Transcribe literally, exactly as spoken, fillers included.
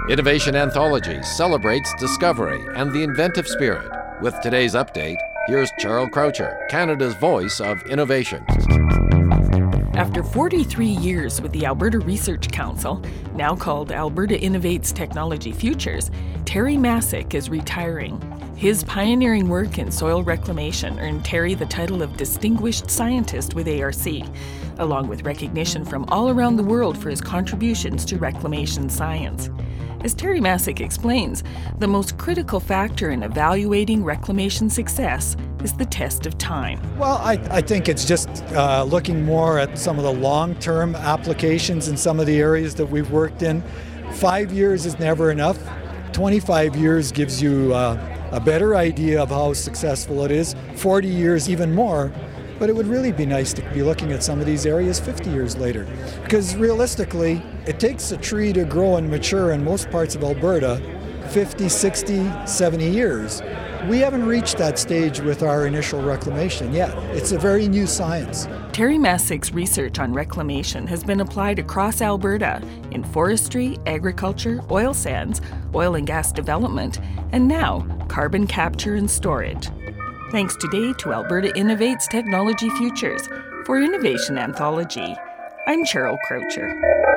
Innovation Anthology celebrates discovery and the inventive spirit. With today's update, here's Cheryl Croucher, Canada's voice of innovation. After forty-three years with the Alberta Research Council, now called Alberta Innovates Technology Futures, Terry Masick is retiring. His pioneering work in soil reclamation earned Terry the title of Distinguished Scientist with A R C, along with recognition from all around the world for his contributions to reclamation science. As Terry Masick explains, the most critical factor in evaluating reclamation success is the test of time. Well, I, I think it's just uh, looking more at some of the long-term applications in some of the areas that we've worked in. Five years is never enough. twenty-five years gives you uh, a better idea of how successful it is. forty years, even more. But it would really be nice to be looking at some of these areas fifty years later. Because realistically, it takes a tree to grow and mature in most parts of Alberta fifty, sixty, seventy years. We haven't reached that stage with our initial reclamation yet. It's a very new science. Terry Masick's research on reclamation has been applied across Alberta in forestry, agriculture, oil sands, oil and gas development, and now carbon capture and storage. Thanks today to Alberta Innovates Technology Futures. For Innovation Anthology, I'm Cheryl Croucher.